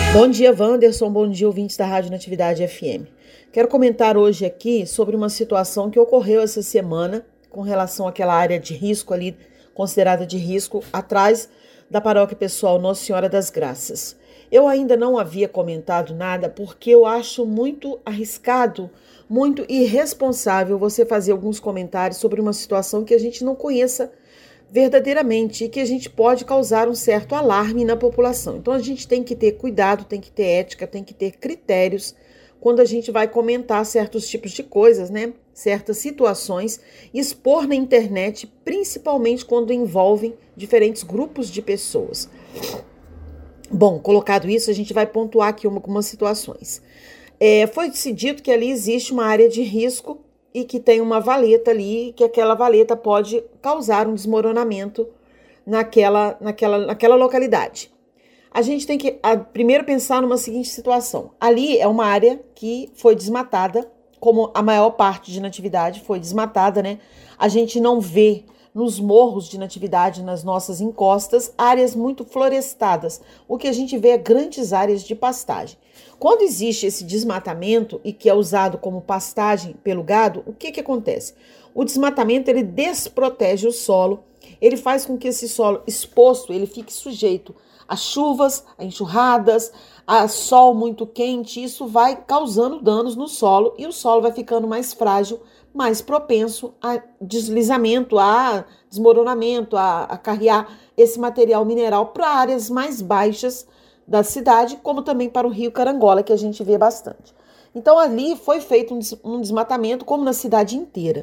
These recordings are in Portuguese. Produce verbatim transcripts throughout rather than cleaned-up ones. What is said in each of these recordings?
Bom dia, Wanderson. Bom dia, ouvintes da Rádio Natividade F M. Quero comentar hoje aqui sobre uma situação que ocorreu essa semana com relação àquela área de risco ali, considerada de risco, atrás da paróquia pessoal Nossa Senhora das Graças. Eu ainda não havia comentado nada porque eu acho muito arriscado, muito irresponsável você fazer alguns comentários sobre uma situação que a gente não conheça verdadeiramente e que a gente pode causar um certo alarme na população. Então a gente tem que ter cuidado, tem que ter ética, tem que ter critérios quando a gente vai comentar certos tipos de coisas, né? Certas situações, expor na internet, principalmente quando envolvem diferentes grupos de pessoas. Bom, colocado isso, a gente vai pontuar aqui algumas situações. É, foi-se dito que ali existe uma área de risco e que tem uma valeta ali, que aquela valeta pode causar um desmoronamento naquela, naquela, naquela localidade. A gente tem que a, primeiro pensar numa seguinte situação. Ali é uma área que foi desmatada, como a maior parte de Natividade foi desmatada, né? A gente não vê nos morros de Natividade, nas nossas encostas, áreas muito florestadas. O que a gente vê é grandes áreas de pastagem. Quando existe esse desmatamento e que é usado como pastagem pelo gado, o que que acontece? O desmatamento, ele desprotege o solo, ele faz com que esse solo exposto, ele fique sujeito a chuvas, a enxurradas, a sol muito quente. Isso vai causando danos no solo e o solo vai ficando mais frágil, mais propenso a deslizamento, a desmoronamento, a, a carrear esse material mineral para áreas mais baixas da cidade, como também para o rio Carangola, que a gente vê bastante. Então ali foi feito um desmatamento, como na cidade inteira.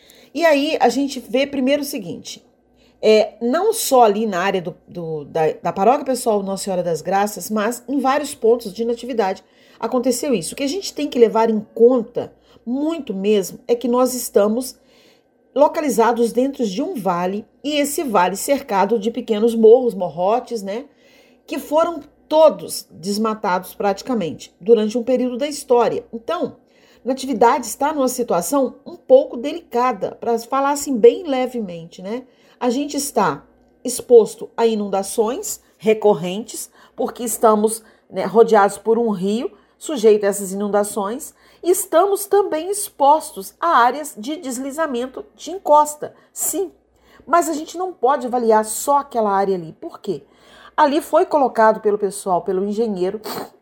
E aí a gente vê primeiro o seguinte, é, não só ali na área do, do, da, da paróquia pessoal Nossa Senhora das Graças, mas em vários pontos de Natividade aconteceu isso. O que a gente tem que levar em conta, muito mesmo, é que nós estamos localizados dentro de um vale, e esse vale cercado de pequenos morros, morrotes, né, que foram todos desmatados praticamente durante um período da história. Então, Natividade está numa situação um pouco delicada, para falar assim bem levemente, né? A gente está exposto a inundações recorrentes, porque estamos, né, rodeados por um rio, sujeito a essas inundações, e estamos também expostos a áreas de deslizamento de encosta, sim. Mas a gente não pode avaliar só aquela área ali. Por quê? Ali foi colocado pelo pessoal, pelo engenheiro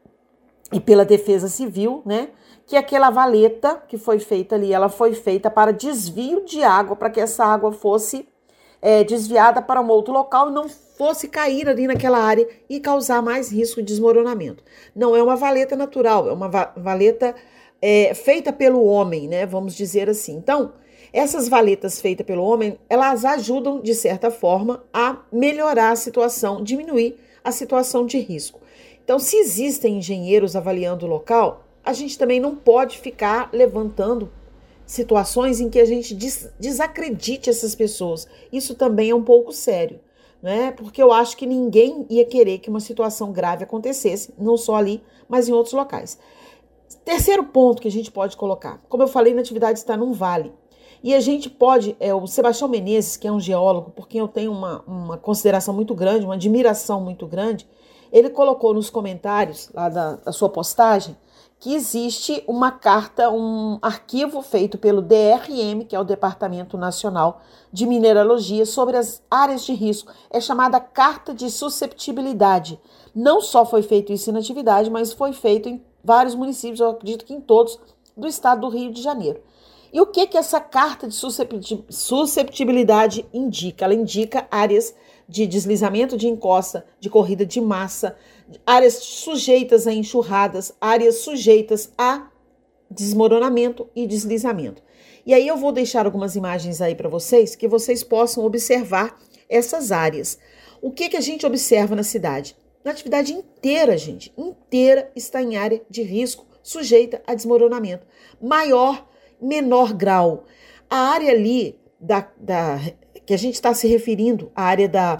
e pela defesa civil, né, que aquela valeta que foi feita ali, ela foi feita para desvio de água, para que essa água fosse é, desviada para um outro local e não fosse cair ali naquela área e causar mais risco de desmoronamento. Não é uma valeta natural, é uma va- valeta é, feita pelo homem, né, vamos dizer assim. Então, essas valetas feitas pelo homem, elas ajudam, de certa forma, a melhorar a situação, diminuir a situação de risco. Então, se existem engenheiros avaliando o local, a gente também não pode ficar levantando situações em que a gente des- desacredite essas pessoas. Isso também é um pouco sério, né? Porque eu acho que ninguém ia querer que uma situação grave acontecesse, não só ali, mas em outros locais. Terceiro ponto que a gente pode colocar. Como eu falei, Natividade está num vale. E a gente pode, é, o Sebastião Menezes, que é um geólogo, por quem eu tenho uma, uma consideração muito grande, uma admiração muito grande, ele colocou nos comentários lá da, da sua postagem que existe uma carta, um arquivo feito pelo D R M, que é o Departamento Nacional de Mineralogia, sobre as áreas de risco. É chamada Carta de Susceptibilidade. Não só foi feito isso em Natividade, mas foi feito em vários municípios, eu acredito que em todos, do estado do Rio de Janeiro. E o que que essa carta de susceptibilidade indica? Ela indica áreas de deslizamento de encosta, de corrida de massa, áreas sujeitas a enxurradas, áreas sujeitas a desmoronamento e deslizamento. E aí eu vou deixar algumas imagens aí para vocês, que vocês possam observar essas áreas. O que que a gente observa na cidade? Natividade inteira, gente, inteira está em área de risco, sujeita a desmoronamento. Maior, menor grau. A área ali da, da, que a gente está se referindo, a área da,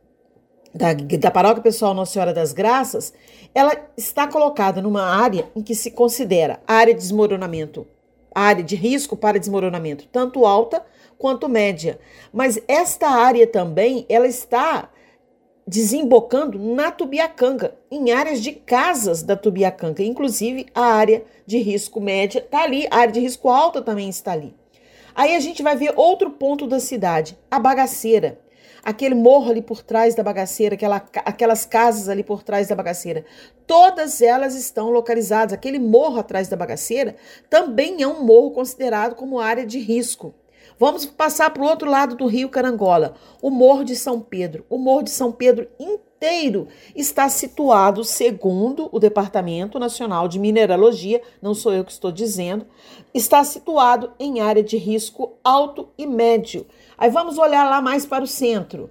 da, da Paróquia Pessoal Nossa Senhora das Graças, ela está colocada numa área em que se considera a área de desmoronamento, a área de risco para desmoronamento, tanto alta quanto média. Mas esta área também, ela está desembocando na Tubiacanga, em áreas de casas da Tubiacanga, inclusive a área de risco média está ali, a área de risco alta também está ali. Aí a gente vai ver outro ponto da cidade, a Bagaceira, aquele morro ali por trás da Bagaceira, aquela, aquelas casas ali por trás da Bagaceira, todas elas estão localizadas, aquele morro atrás da Bagaceira também é um morro considerado como área de risco. Vamos passar para o outro lado do Rio Carangola, o Morro de São Pedro. O Morro de São Pedro inteiro está situado, segundo o Departamento Nacional de Mineralogia, não sou eu que estou dizendo, está situado em área de risco alto e médio. Aí vamos olhar lá mais para o centro.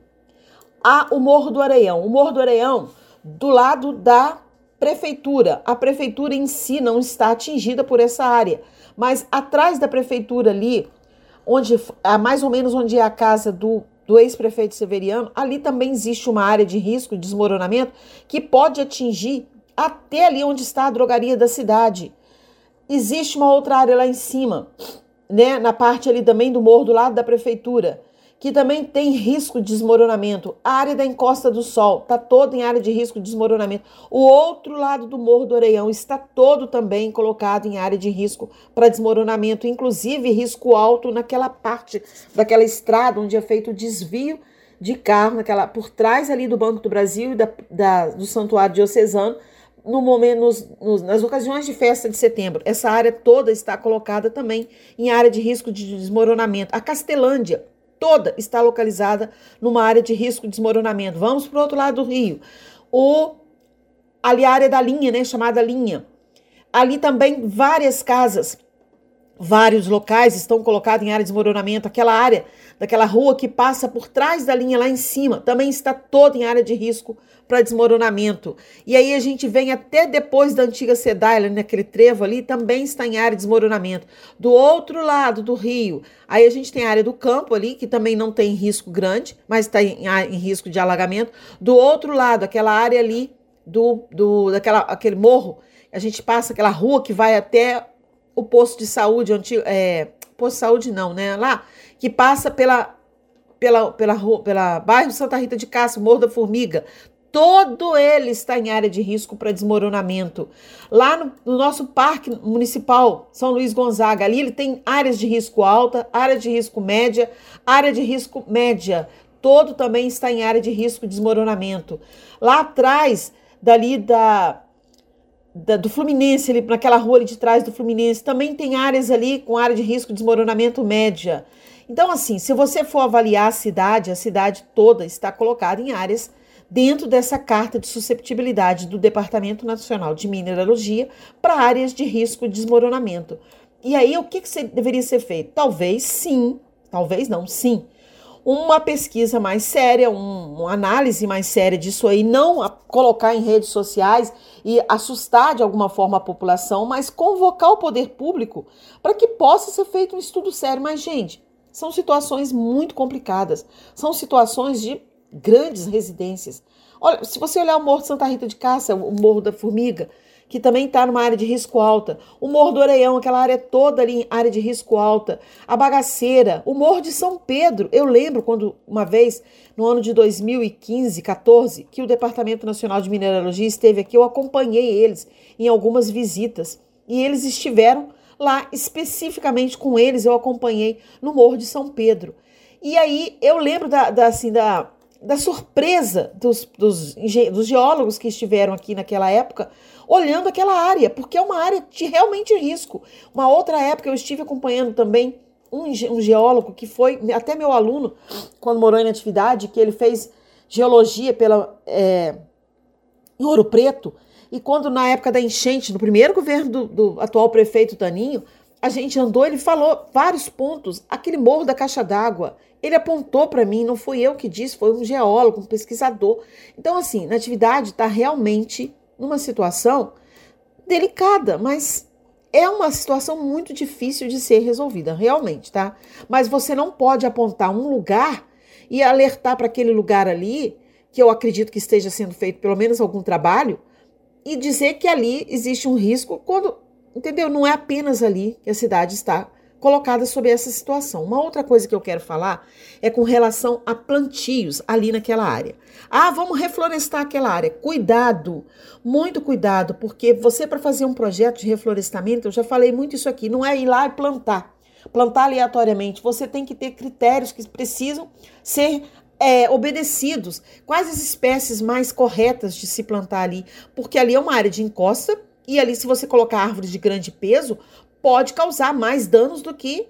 Há o Morro do Areião. O Morro do Areião, do lado da prefeitura. A prefeitura em si não está atingida por essa área, mas atrás da prefeitura ali, onde, mais ou menos onde é a casa do, do ex-prefeito Severiano, ali também existe uma área de risco de desmoronamento que pode atingir até ali onde está a drogaria da cidade. Existe uma outra área lá em cima, né, na parte ali também do morro do lado da prefeitura, que também tem risco de desmoronamento. A área da Encosta do Sol está toda em área de risco de desmoronamento. O outro lado do Morro do Areião está todo também colocado em área de risco para desmoronamento, inclusive risco alto naquela parte daquela estrada onde é feito o desvio de carro, naquela, por trás ali do Banco do Brasil e da, da, do Santuário Diocesano, no momento, nos, nos, nas ocasiões de festa de setembro. Essa área toda está colocada também em área de risco de desmoronamento. A Castelândia toda está localizada numa área de risco de desmoronamento. Vamos para o outro lado do rio. O, ali a área da linha, né, chamada linha. Ali também várias casas, vários locais estão colocados em área de desmoronamento. Aquela área, daquela rua que passa por trás da linha lá em cima, também está toda em área de risco para desmoronamento. E aí a gente vem até depois da antiga Cedaia, naquele trevo ali, também está em área de desmoronamento. Do outro lado do rio, aí a gente tem a área do campo ali, que também não tem risco grande, mas está em, em risco de alagamento. Do outro lado, aquela área ali, do, do, daquela, aquele morro, a gente passa aquela rua que vai até o posto de saúde, antigo, é, posto de saúde não, né, lá, que passa pela, pela, pela, rua, pela bairro Santa Rita de Cássia, Morro da Formiga. Todo ele está em área de risco para desmoronamento. Lá no, no nosso parque municipal, São Luís Gonzaga, ali ele tem áreas de risco alta, área de risco média, área de risco média. Todo também está em área de risco de desmoronamento. Lá atrás, dali da, da, do Fluminense, ali, naquela rua ali de trás do Fluminense, também tem áreas ali com área de risco de desmoronamento média. Então, assim, se você for avaliar a cidade, a cidade toda está colocada em áreas dentro dessa carta de susceptibilidade do Departamento Nacional de Mineralogia para áreas de risco de desmoronamento. E aí, o que, que deveria ser feito? Talvez sim, talvez não, sim, uma pesquisa mais séria, um, uma análise mais séria disso aí, não a colocar em redes sociais e assustar de alguma forma a população, mas convocar o poder público para que possa ser feito um estudo sério. Mas, gente, são situações muito complicadas, são situações de grandes residências. Olha, se você olhar o Morro de Santa Rita de Cássia, o Morro da Formiga, que também está numa área de risco alta, o Morro do Areião, aquela área toda ali em área de risco alta, a Bagaceira, o Morro de São Pedro. Eu lembro quando, uma vez, no ano de dois mil e quinze, quatorze, que o Departamento Nacional de Mineralogia esteve aqui, eu acompanhei eles em algumas visitas, e eles estiveram lá, especificamente com eles, eu acompanhei no Morro de São Pedro. E aí, eu lembro da, da assim, da... da surpresa dos, dos, dos geólogos que estiveram aqui naquela época, olhando aquela área, porque é uma área de realmente risco. Uma outra época eu estive acompanhando também um, um geólogo que foi até meu aluno, quando morou em atividade, que ele fez geologia pela, é, em Ouro Preto, e quando na época da enchente, no primeiro governo do, do atual prefeito Taninho, a gente andou, ele falou vários pontos, aquele Morro da Caixa d'Água, ele apontou para mim, não fui eu que disse, foi um geólogo, um pesquisador. Então, assim, Natividade está realmente numa situação delicada, mas é uma situação muito difícil de ser resolvida, realmente, tá? Mas você não pode apontar um lugar e alertar para aquele lugar ali, que eu acredito que esteja sendo feito pelo menos algum trabalho, e dizer que ali existe um risco quando, entendeu? Não é apenas ali que a cidade está colocada sob essa situação. Uma outra coisa que eu quero falar é com relação a plantios ali naquela área. Ah, vamos reflorestar aquela área. Cuidado, muito cuidado, porque você, para fazer um projeto de reflorestamento, eu já falei muito isso aqui, não é ir lá e plantar, plantar aleatoriamente. Você tem que ter critérios que precisam ser é, obedecidos. Quais as espécies mais corretas de se plantar ali? Porque ali é uma área de encosta e ali, se você colocar árvores de grande peso, pode causar mais danos do que,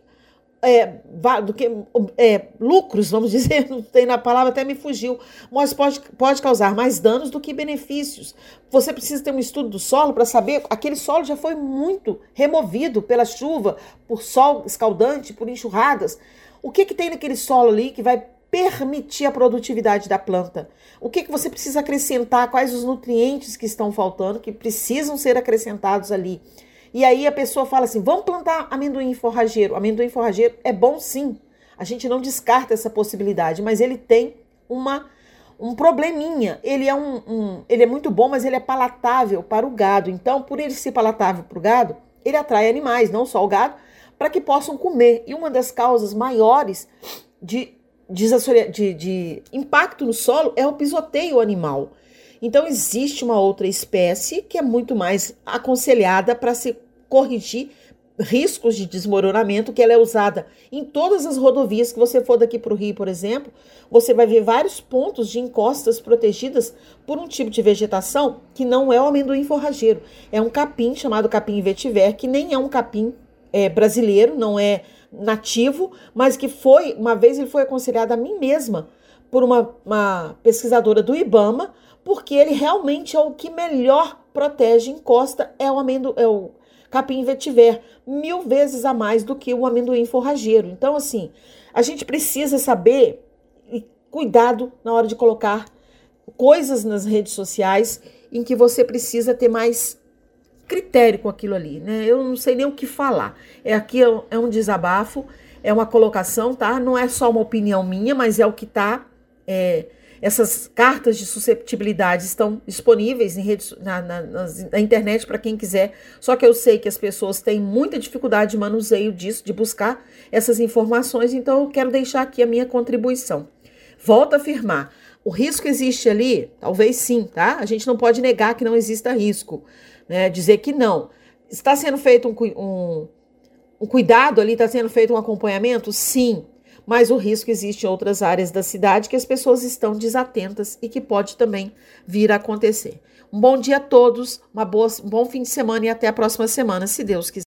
é, do que é, lucros, vamos dizer, não tem na palavra, até me fugiu, mas pode, pode causar mais danos do que benefícios. Você precisa ter um estudo do solo para saber, aquele solo já foi muito removido pela chuva, por sol escaldante, por enxurradas. O que, que tem naquele solo ali que vai permitir a produtividade da planta? O que, que você precisa acrescentar? Quais os nutrientes que estão faltando, que precisam ser acrescentados ali? E aí a pessoa fala assim, vamos plantar amendoim forrageiro. Amendoim forrageiro é bom sim, a gente não descarta essa possibilidade, mas ele tem uma, um probleminha. Ele é, um, um, ele é muito bom, mas ele é palatável para o gado. Então, por ele ser palatável para o gado, ele atrai animais, não só o gado, para que possam comer. E uma das causas maiores de, de, de, de impacto no solo é o pisoteio animal. Então, existe uma outra espécie que é muito mais aconselhada para se corrigir riscos de desmoronamento, que ela é usada em todas as rodovias que você for daqui para o Rio, por exemplo, você vai ver vários pontos de encostas protegidas por um tipo de vegetação que não é o amendoim forrageiro. É um capim chamado capim vetiver, que nem é um capim é, brasileiro, não é nativo, mas que foi, uma vez ele foi aconselhado a mim mesma por uma, uma pesquisadora do IBAMA, porque ele realmente é o que melhor protege encosta, é o, amendo, é o capim vetiver, mil vezes a mais do que o amendoim forrageiro. Então, assim, a gente precisa saber e cuidado na hora de colocar coisas nas redes sociais em que você precisa ter mais critério com aquilo ali, né? Eu não sei nem o que falar. É aqui é um desabafo, é uma colocação, tá? Não é só uma opinião minha, mas é o que tá... É, essas cartas de susceptibilidade estão disponíveis em redes, na, na, na internet para quem quiser, só que eu sei que as pessoas têm muita dificuldade de manuseio disso, de buscar essas informações, então eu quero deixar aqui a minha contribuição. Volto a afirmar, o risco existe ali? Talvez sim, tá? A gente não pode negar que não exista risco, né? Dizer que não. Está sendo feito um, um, um cuidado ali, está sendo feito um acompanhamento? Sim. Mas o risco existe em outras áreas da cidade que as pessoas estão desatentas e que pode também vir a acontecer. Um bom dia a todos, uma boa, um bom fim de semana e até a próxima semana, se Deus quiser.